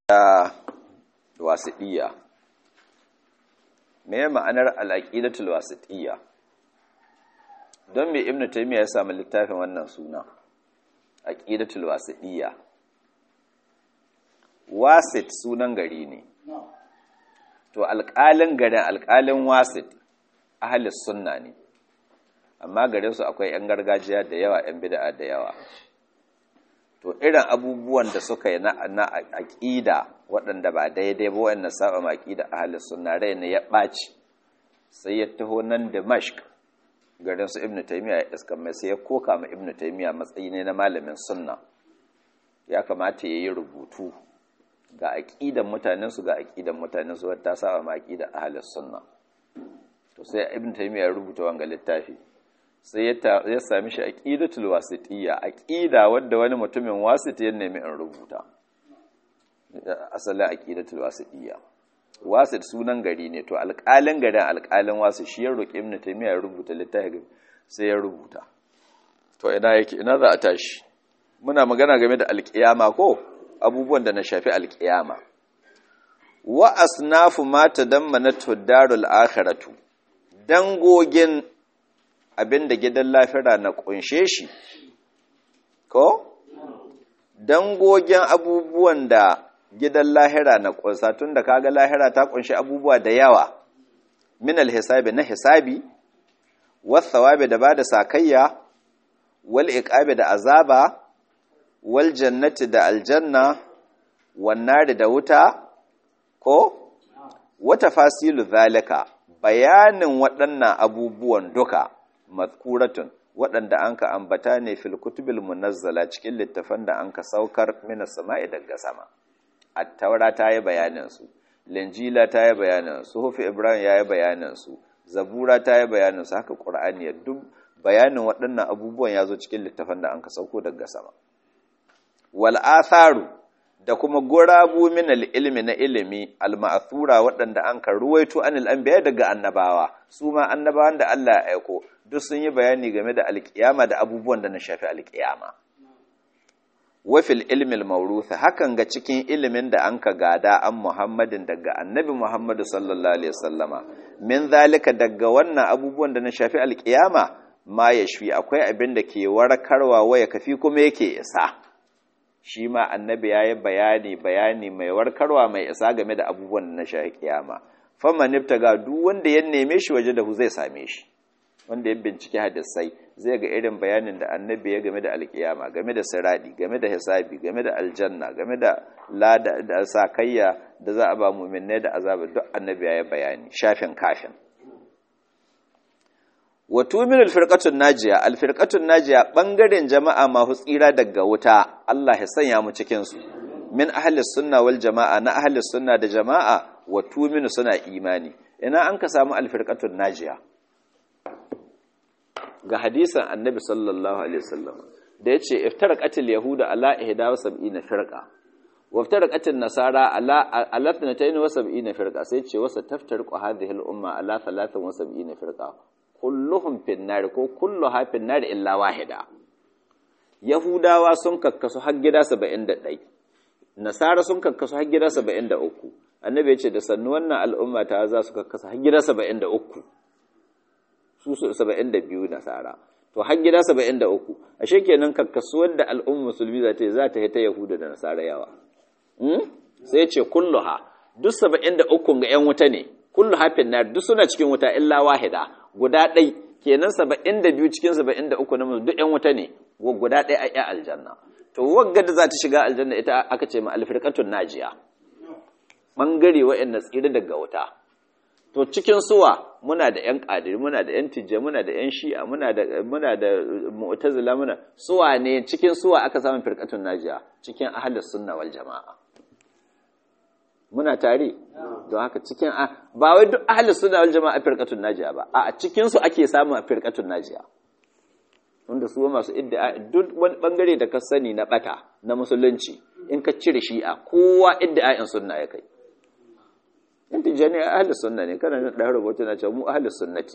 wasiɗiyya. Me ma'anar al'aqidatul wasiɗiyya? Don me Ibn Taymiyyah ya samu littafin wannan suna aqidatul wasiɗiyya? Wasit sunan gari ne, to alƙalin garin alƙalin wasit ahlus sunna ne, amma garin su akwai 'yan gargajiya da yawa, 'yan bid'a da yawa. To irin abubuwan da suka yi na aƙida waɗanda ba daidai ba, waɗanda saba ma aƙida ahlus sunna, rai ne ya ɓaci, sai ya taho nan Dimashq garin su Ibn Taymiyyah ya iska mai, sai ya koka ma Ibn Taymiyyah matsayi ne na malamin sunna, ya kamata ya yi rubutu ga aƙidan mutanen su, ga aƙidan mutanen su wadda ta saba ma aƙida ahlus sunna. To sai Ibn Taymiyyah ya rubuta wanga littafi, sai ya sami shi aqidatul wasitiyya, aqida wadda wani mutumin wasit ya nemi in rubuta. Asalin aqidatul wasitiyya, wasit sunan gari ne, to alƙalin garin alƙalin wasit shi ya roƙi Ibn Taymiyyah ya rubuta littafi, sai ya rubuta. To ina yake, ina za a tashi? Muna magana game da alƙiyama ko abubuwan da na shafi alƙiyama. Wa asnafu ma tadammanatu darul akhiratu, dangogin abinda gidan lafira na kunshe shi, ko dangogin abubuwan da gidan lahira na kunsa, tun da kaga lahira ta kunshi abubuwa da yawa, min alhisabi na hisabi, was thawabi da bada sakayya, wal iqabi da azaba, wal jannati da aljanna, wan nari da wuta, ko wata fasilu zalika, bayanin waɗannan abubuwan duka mazkuratun waɗanda anka ambata ne fil kutubil munazzala, cikin littafan da anka saukar minas sama'i daga sama. At-taura ta yi bayanin su, linjila ta yi bayanin su, suhufi ibrahim ya yi bayanin su, zabura ta yi bayanin su, haka qur'ani ya duk bayanin waɗannan abubuwan ya zo cikin littafan da anka sauko daga sama. Wal atharu da kuma gurabu min al-ilmi na ilimi al-ma'thura waɗanda anka ruwaito anil anbiya daga annabawa, su ma annabawan da Allah ya aiko duk sun yi bayani game da alƙiyama da abubuwan da na shafi alƙiyama. Wafil ilmil mauruth, hakan ga cikin ilimin da an ka gada an Muhammadin daga annabi Muhammadu sallallahu alaihi wasallama, min zalika daga wannan abubuwan da na shafi alƙiyama, ma yashfi akwai abin da ke warkarwa waya kafi kuma yake isa. Shi ma annabi ya yi bayani mai warkarwa mai isa game da abubuwan da na shafi kiyama. Faman ibtaga, duk wanda ya neme shi waje da hu zai same shi. Wanda ya bincike hadisai zai ga irin bayanin da annabi ya game da alkiyama, game da siradi, game da hisabi, game da aljanna, game da lada da sakayya da za a ba mu'minai da azaba, duk annabi ya yi bayani shafin kafin. Wa tu'minu al-firqatun najiya, al-firqatun najiya bangaren jama'a masu tsira daga wuta, Allah ya sanya mu cikin su, min ahli sunna wal jama'a, na ahli sunna da jama'a, wa tu'minu suna imani. Ina an ka samu al-firqatun najiya? Ga hadisan annabi sallallahu alaihi wasallam da yace iftaraqatil yahuda ala 71 firqa wa iftaraqatin nasara ala 72 firqa, sai ce wasa taftariqu hadhihi al-umma ala 73 firqa kulluhum fin nar, ko kulluha fin nar illa wahida. Yahudawa sun kakkasu har gida 71, nasara sun kakkasu har gida 73. Annabi yace da sannu wannan al'umma ta za su kakkasu har gida 73, su 72 nasara, to har gida 73. Ashe kenan kakkasuwar da al'umma musulmi za ta yi ta yahuda da nasara yawa. Sai ce kulluha, duk 73 ga 'yan wuta ne, kullu hafin nar, duk suna cikin wuta illa wahida, guda ɗai, kenan 72 cikin 73 na musulmi duk 'yan wuta ne, guda ɗai a 'yan aljanna. To wagga da za ta shiga aljanna ita aka ce ma alfirqatun najiya, ɓangare wa'anda tsira daga wuta. To cikin suwa muna da ƴan ƙadiri, muna da ƴan tijja, muna da ƴan shi'a, muna da mu'tazila, muna suwa ne cikin suwa aka samu firqatun najiya, cikin ahlus sunna wal jama'a. Muna tare don haka cikin ba wai duk ahlus sunna wal jama'a firqatun najiya ba, a cikin su ake samun firqatun najiya, wanda su masu iddia duk wani bangare da ka sani na bata na musulunci, in ka cire shi'a kowa iddia'in sunna ya kai. In tijjani ahlus sunna ne, kana da rubutu na cewa mu ahlus sunnati,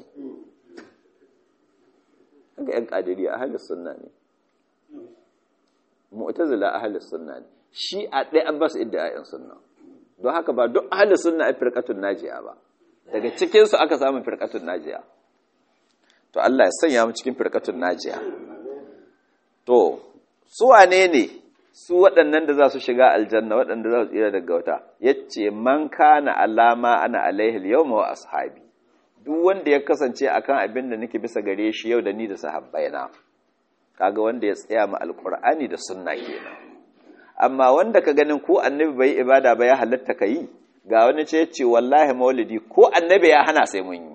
haka yan qadiriya ahlus sunna ne, mu'tazila ahlus sunna ne, shi a ɗaya abbas iddi'a'in sunna don haka ba duk ahli sunna a firqatun najiya ba daga cikin su aka samu firqatun najiya to Allah ya sanya mu cikin firqatun najiya to su wane ne su waɗannan da za su shiga aljanna waɗanda za su tsira daga wata yace man kana alama ana alaihi al-yawma wa ashabi duk wanda ya kasance akan abin da nake bisa gare shi yau da ni da sahabbaina kaga wanda ya tsaya ma alqur'ani da sunna kenan amma wanda ka ganin ko annabi bai ibada ba ya halatta kai ga wani ce yace wallahi maulidi ko annabi ya hana sai mun yi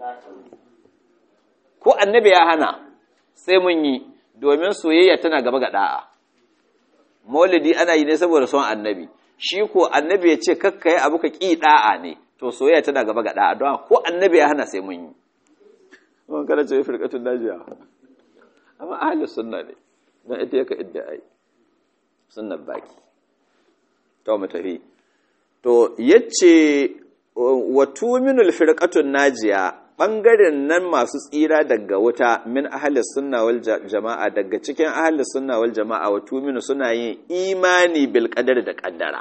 ko annabi ya hana sai mun yi domin soyayya tana gaba ga da'a maulidi ana yi ne saboda son annabi shi ko annabi ya ce kakkai abu ka ki da'a ne to soyayya tana gaba ga da'a don ko annabi ya hana sai mun yi mun kada ce firqatul najiya amma ahli sunna ne dan ita yake idda'i sunnar baki to mu tafi to yace wa tuminul firqatun najiya bangaren nan masu tsira daga wuta min ahli sunna wal jama'a daga cikin ahli sunna wal jama'a wa tuminu suna yin imani bil qadari da qaddara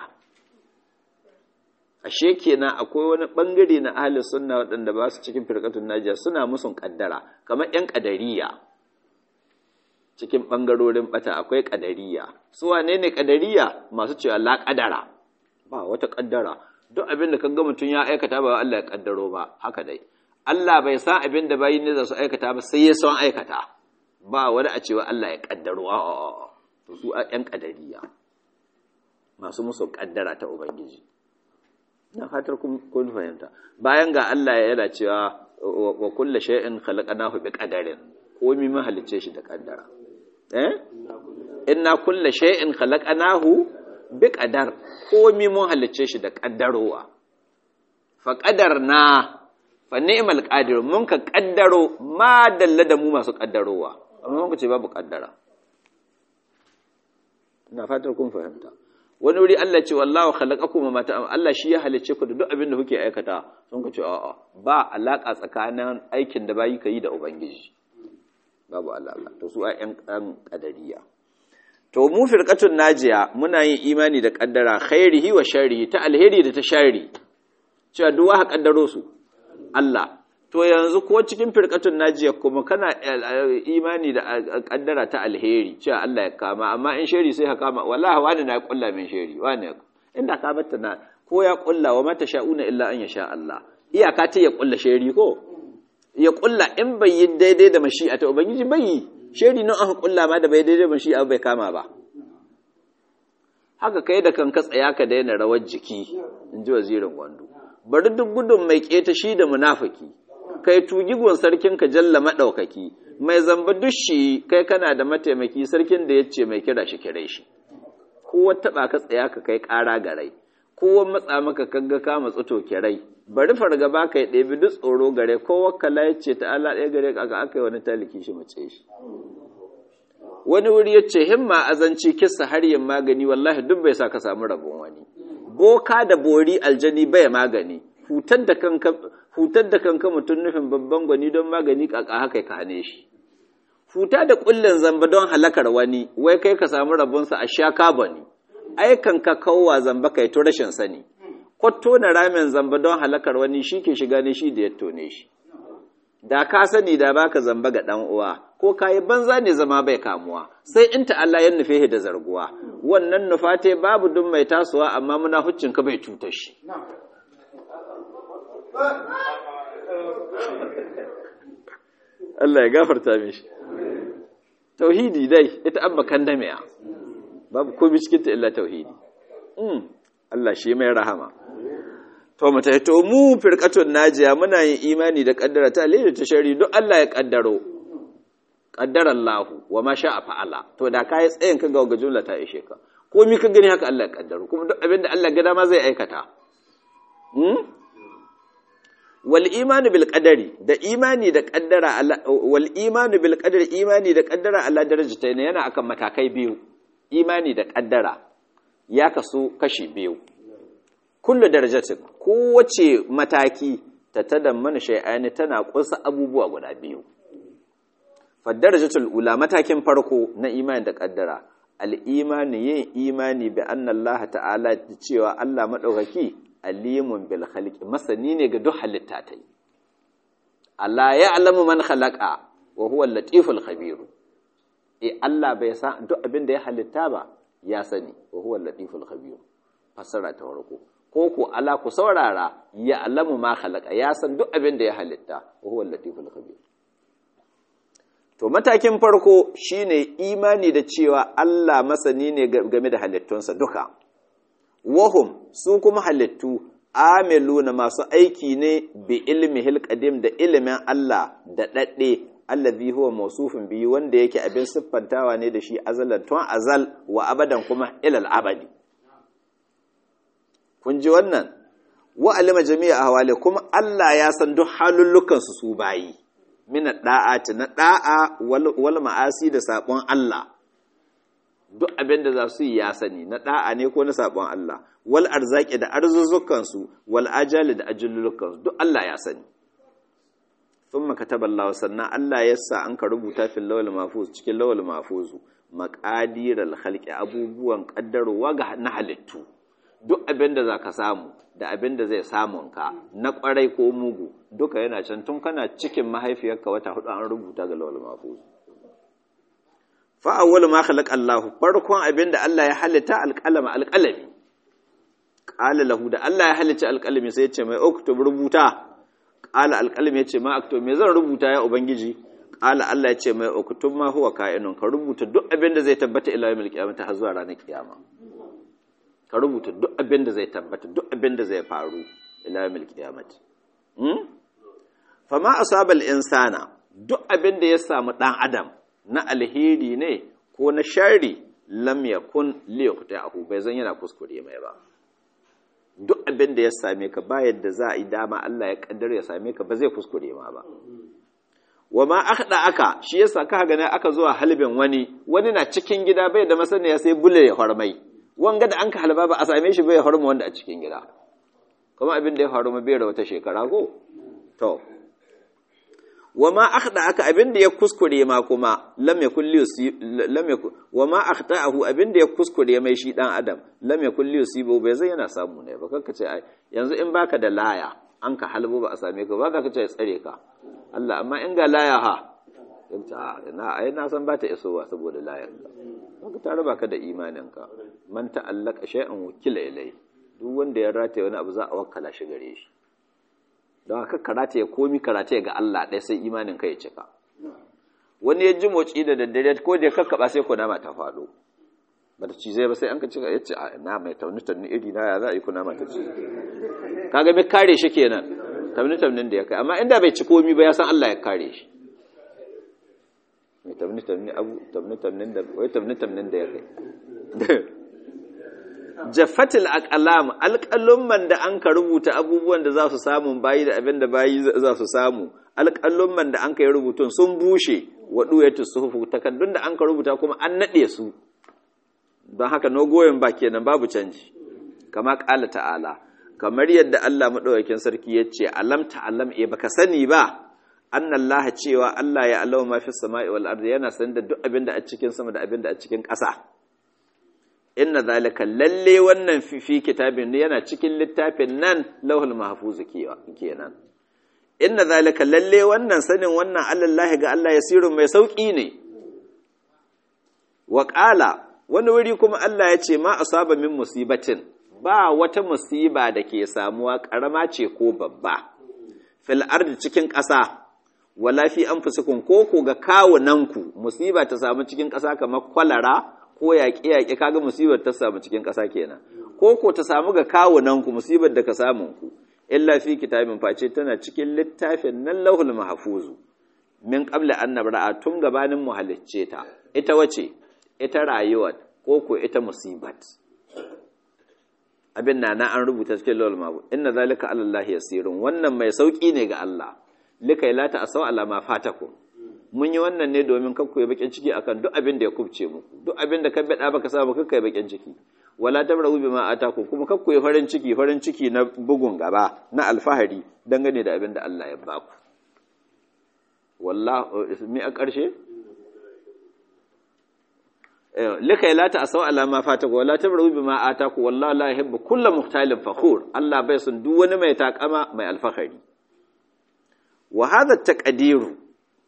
ashe kenan akwai wani bangare na ahli sunna waɗanda ba su cikin firqatun najiya suna musun kaddara kamar ƴan qadariya cikin bangarorin bata akwai qadariya su wane ne qadariya masu cewa la qadara ba wata kaddara duk abin da kaga mutun ya aikata ba Allah ya kaddaro ba haka dai Allah bai san abin da bayin ne za su aikata ba sai ya san aikata ba wani a cewa Allah ya kaddaro a'a to su ƴan qadariya masu musu kaddara ta ubangiji na fatar kun fahimta bayan ga Allah ya yana cewa wa kullu shay'in khalaqnahu bi qadarin komai mun halicce shi da kaddara inna kullu shay'in khalaqnahu bi qadar komai mun halicce shi da kaddarowa fa qadarna fa ni'mal qadir mun ka kaddaro ma dalla da mu masu kaddarowa amma mun ce babu kaddara ina fatar kun fahimta wani wuri Allah ce wallahu khalaqakum ma ta'am Allah shi ya halice ku da duk abin da kuke aikata sun ku ce a'a ba alaka tsakanin aikin da bayi kai da ubangiji babu alaka to su ayyan kadariya to mu firqatun najiya muna yin imani da kaddara khairihi wa sharrihi ta alheri da ta sharri cewa duk wa kaddaro su Allah to yanzu ko cikin firqatun najiya kuma kana imani da kaddara ta alheri cewa Allah ya kama amma in shari sai ka kama wallahi wani na kulla min shari wani inda ka batta na ko ya kulla wa mata sha'una illa an yasha Allah iyaka ta ya kulla shari ko ya kulla in bai yi daidai da mashi'a ta ubangiji bai yi shari nan an kulla ma da bai daidai da mashi'a bai kama ba haka kai da kanka tsaya ka daina rawar jiki inji wazirin Gwando bari duk gudun mai keta shi da munafiki kai tugigon sarkin ka jalla madaukaki mai zamba dushi kai kana da mataimaki sarkin da yace mai kira shi kire shi kowa taba ka tsaya ka kai ƙara garai kowa matsa maka kagga ka matsu to kirai bari fargaba kai ɗebi duk tsoro gare kowa kala yace ta Allah ɗaya gare ka aka yi wani taliki shi mace shi wani wuri yace himma azanci kissa har yin magani wallahi duk bai sa ka samu rabon wani boka da bori aljani bai magani hutar da kanka mutum nufin babban gwani don magani kaka haka ka hane shi huta da kullun zamba don halakar wani wai kai ka samu rabonsa a sha kabani ai kanka kawwa zamba kai to rashin sani kwatto na ramen zamba don halakar wani shi ke shiga ne shi da ya tone shi da ka sani da baka zamba ga dan uwa ko kai banza ne zama bai kamuwa sai in ta Allah ya nufe da zarguwa wannan nufate babu dun mai tasowa amma muna huccin ka bai cutar shi Allah ya gafarta mishi tauhidi dai ita abba kandamiya babu komai cikin ta illa tauhidi Allah shi mai rahama to mu tayi to mu firqatun najiya muna yin imani da kaddara ta alheri ta shari duk Allah ya kaddaro qaddara Allah wa ma sha'a fa'ala to da kai tsayin ka ga jumla ta ishe ka komai ka gani haka Allah ya kaddaro kuma duk abinda Allah ga dama zai aikata wal imanu bil qadari da imani da qaddara wal imanu bil qadari imani da qaddara Allah darajatayn yana akan matakai biyu imani da qaddara ya kaso kashi biyu kullu darajatin kowace mataki ta tadammana shay'ani tana kunsa abubuwa guda biyu fa darajatul ula matakin farko na imani da qaddara al-imani yin imani bi anna Allah ta'ala cewa Allah madaukaki alimun bil khalqi masani ne ga duk halitta tai Allah ya'lamu man khalaqa wa huwa al-latiful khabir Allah bai san duk abin da ya halitta ba ya sani wa huwa al-latiful khabir fasara ta warko ko ala ku saurara ya'lamu ma khalaqa ya san duk abin da ya halitta wa huwa al-latiful khabir. To matakin farko shine imani da cewa Allah masani ne game da halittunsa duka. Wahum su kuma halittu amiluna masu aiki ne bi ilmihil qadim da ilimin Allah da dadde allazi huwa mawsufun bi wanda yake abin siffantawa ne da shi azalan tun azal wa abadan kuma ilal abadi. Kun ji wannan wa alima jami'a ahwali kuma Allah ya san duk halullukan su bayi. Mina da'ati na da'a wal ma'asi da sabon Allah duk abin da za su yi ya sani na da'a ne ko na sabon Allah wal arzaki da arzuzukan su wal ajali da ajullukan su duk Allah ya sani. Thumma kataballahu sannan Allah ya sa an ka rubuta fil lawal mahfuz cikin lawal mahfuz maqadiral khalqi abubuwan kaddarowa ga na halittu duk abin da zaka samu da abin da zai samun ka na kwarai ko mugu duka yana can tun kana cikin mahaifiyarka wata 4 an rubuta ga lawal mahfuz. Fa awwal ma khalaqa Allah farkon abin da Allah ya halitta alqalami qala lahu da Allah ya halitta alqalami sai ya ce mai uktub rubuta qala alqalami ya ce ma aktub me zan rubuta ya ubangiji qala Allah ya ce mai uktub ma huwa ka'inun ka rubuta duk abin da zai tabbata ila yawmil qiyamah har zuwa ranar kiyama ka rubuta duk abin da zai tabbata duk abin da zai faru ila yawmil qiyamati fama asabal insana duk abin da ya samu dan adam na alheri ne ko na sharri lam yakun liyaqta'ahu bai zan yana kuskure mai ba duk abin da ya same ka ba yadda za a yi dama Allah ya kaddara ya same ka ba zai kuskure ma ba wama akhda aka shi yasa ka ga ne aka zuwa halbin wani na cikin gida bai da masaniya sai bule ya hormai wanga da an ka halba ba a same shi bai horma wanda a cikin gida kuma abin da ya faru ma bai da wata shekara ko to wama akhda aka abin da ya kuskure ma kuma lam yakul wama akhtaahu abin da ya kuskure mai shi dan adam lam yakul yusibu bai zai yana samu ne ba kanka ce ai yanzu in baka da laya an ka halbo ba a same ka ba ka ce tsare ka Allah amma in ga laya ha na san ba ta isowa saboda layar ka ta raba ka da imaninka man ta'allaka shay'an wukila ilai duk wanda ya rataye wani abu za a wakkala shi gare shi don haka karata ya komi karata ga Allah ɗaya sai imanin ka ya cika wani ya ji motsi da daddare ko da kakkaba sai kunama ta faɗo ba ta cize ba sai an ka cika ya ce a na mai tauni iri na ya za a yi kunama ta ci kaga mai kare shi kenan tauni da ya kai amma inda bai ci komi ba ya san Allah ya kare shi mai tauni da ya kai jaffatil aqlam alqalumman da an ka rubuta abubuwan da za su samu bayi da abin da bayi za su samu alqalumman da an ka yi rubutun sun bushe waduyatu suhufu takaddun da an ka rubuta kuma an nade su don haka no goyen ba kenan babu canji kama qala ta'ala kamar yadda Allah madaukakin sarki yace alam ta'lam baka sani ba annallaha cewa Allah ya alama ma fi samai wal ardi yana sanin da duk abin da a cikin sama da abin da a cikin ƙasa inna zalika lalle wannan fi kitabin yana cikin littafin nan lauhul mahfuz kenan inna zalika lalle wannan sanin wannan allallahi ga Allah yasirun mai sauki ne wa qala wani wuri kuma Allah ya ce ma asaba min musibatin ba wata musiba da ke samuwa karama ce ko babba fil ardi cikin ƙasa wala fi anfusikum ko ku ga kawunanku musiba ta samu cikin ƙasa kamar kwalara ko yaƙe-yaƙe kaga musibar ta samu cikin ƙasa kenan ko ta samu ga kawunanku musibar da ka samu ku illa fi kitabin face tana cikin littafin nan lauhul mahfuzu min qabla an nabra'a tun gabanin mu halicce ta ita wace ita rayuwar ko ita musibat abin na an rubuta cikin lauhul mahfuz inna zalika ala Allah yasirun wannan mai sauki ne ga Allah likai la ta asaw ala ma fatakum mun yi wannan ne domin kakku ya bakin ciki akan duk abin da ya kubce muku duk abin da ka bada baka samu kakku ya bakin ciki wala tabrahu bima ataku kuma kakku ya farin ciki na bugun gaba na alfahari dangane da abin da Allah ya baku wallahi mi a ƙarshe likai la ta asau ala ma fataku wala tabru bima ataku wallahu la yuhibbu kullu mukhtalin fakhur Allah bai son duk wani mai takama mai alfahari wa hadha taqdiru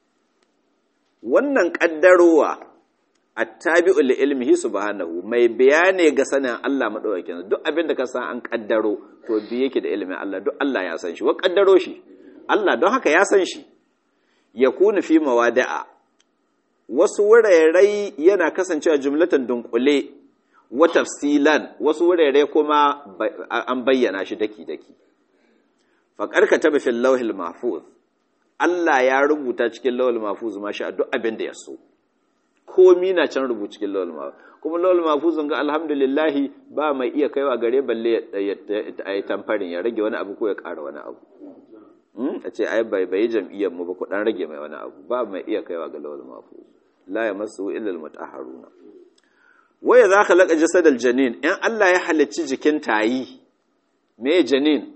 wannan kaddarowa attabi'u li ilmihi subhanahu mai bayani ga sanin Allah madaukakin duk abin da ka san an kaddaro to bi yake da ilimin Allah duk Allah ya san shi wa kaddaro shi Allah don haka ya san shi yakunu fi mawadi'a wasu wurare yana kasancewa jumlatan dunkule wa tafsilan wasu wurare kuma an bayyana shi daki-daki faqad kataba fil lawhil mahfuz Allah ya rubuta cikin lawhil mahfuz ma sha duk abin da ya so komi na can rubuta cikin lawhil mahfuz kuma lawhil mahfuz ga alhamdulillah ba mai iya kaiwa gare balle ya tamfarin ya rage wani abu ko ya ƙara wani abu a ce ai bai jam'iyyar mu ba ku dan rage mai wani abu ba mai iya kaiwa ga lawhil mahfuz la yamassu illa almutahharuna waya za ka laka jasadal janin in Allah ya halicci jikin tayi me janin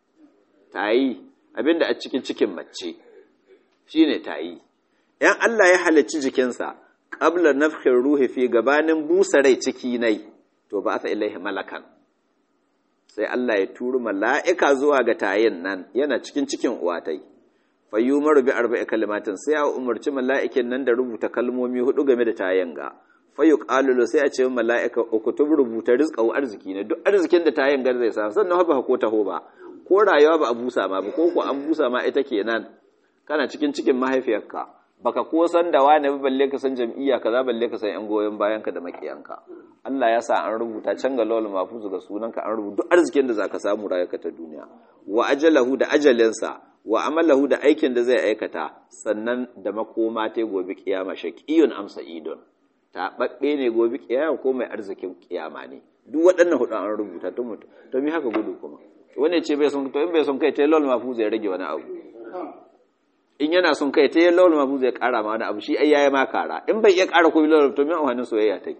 tayi abinda a cikin mace shine tayi in Allah ya halicci jikinsa qabla nafkhir ruhi fi gabanin busa rai ciki nai to ba asa ilaihi malakan sai Allah ya turu mala'ika zuwa ga tayin nan yana cikin uwatai fayyumaru bi arba'i kalimatin sai ya umarci mala'ikin nan da rubuta kalmomi 4 game da tayanga fayu qalulu sai a ce mala'ika ukutub rubuta rizqahu arziki ne duk arzikin da tayanga zai samu sannan ba ko taho ba ko rayuwa ba a busa ma ba ko an busa ma ita kenan kana cikin mahaifiyarka baka ko san da wani balle ka san jam'iyya kaza balle ka san yan goyen bayanka da makiyanka Allah ya sa an rubuta can ga lawal mahfuz ga sunanka an rubuta duk arzikin da zaka samu rayuwarka ta duniya wa ajalahu da ajalinsa wa amalahu da aikin da zai aikata sannan da makoma ta gobe kiyama shaqiyun am sa'idun ta babbe ne gobe kiyama ko mai arzikin kiyama ne duk waɗannan hudu an rubuta to mutu to me haka gudu kuma wanda ce bai son to in bai son kai ta lawal mahfuz ya rage wani abu in yana son kai ta lawal mahfuz ya kara ma wani abu shi ai yayi ma kara in bai iya kara komai lawal to me amfanin soyayya ta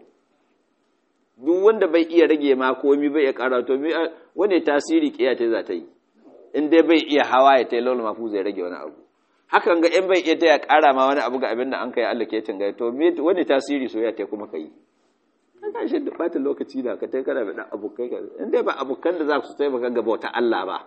duk wanda bai iya rage ma komai bai iya kara to me wani tasiri kiyata za ta yi in dai bai iya hawa ya tayi lawal mahfuz ya rage wani abu hakan ga in bai iya ta ya ƙara ma wani abu ga abin da an kai allocating ga to me wani tasiri soyayya ta kuma kai kana shi da bata lokaci da ka tai kana da abokai ka in dai ba abokan da za su taimaka ga bauta Allah ba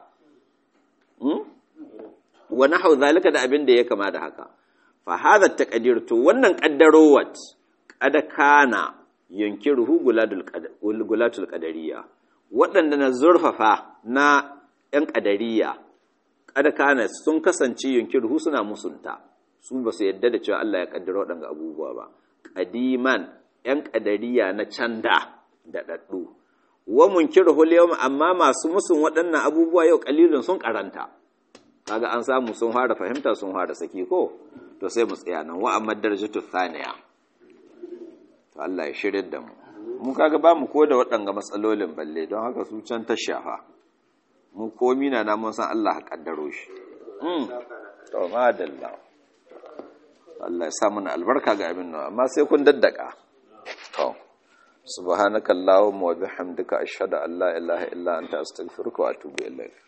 wa nahu zalika da abin da ya kama da haka fa hadha taqdir to wannan qaddarowat qad kana yankiruhu gulatul qadariyya waɗanda na zurfafa na ‘yan ƙadariya, ƙadakana sun kasance yunkiru suna musunta, su ba su yadda da cewa Allah ya ƙaddara waɗanda abubuwa ba. Ƙadiman ‘yan ƙadariya na canda da ɗaɗɗu, wa munkiru yau amma masu musun waɗannan abubuwa yau ƙalilun sun ƙaranta. Kaga an samu sun fara fahimta sun fara saki ko? To sai mu tsaya nan, wa amma darajatu thaniya. To Allah ya shirya da mu. Mu kaga ba mu ko da waɗanga matsalolin balle don haka su can ta shafa. Mu komi na mun san Allah kaddaro shi to madalla Allah ya sa mana albarka ga abin nan amma sai kun daddaka to subhanakallahumma wa bihamdika ashhadu an la ilaha illa anta astaghfiruka wa atubu ilaik